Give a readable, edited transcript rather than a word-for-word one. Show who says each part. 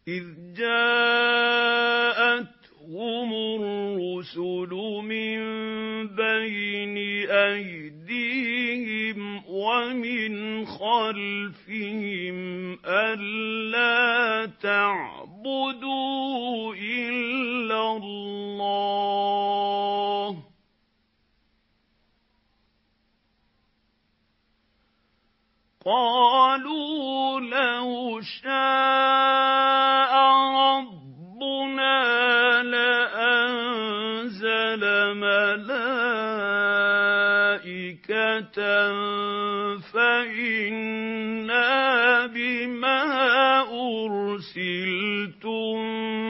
Speaker 1: إِذْ جَاءَتْهُمُ الرُّسُلُ مِن بَيْنِ أَيْدِيهِمْ وَمِنْ خَلْفِهِمْ أَلَّا تَعْبُدُوا إِلَّا اللَّهَ قَالُوا لَوْ شَاءَ رَبُّنَا لَأَنزَلَ مَلَائِكَةً فَإِنَّا بِمَا أُرْسِلْتُم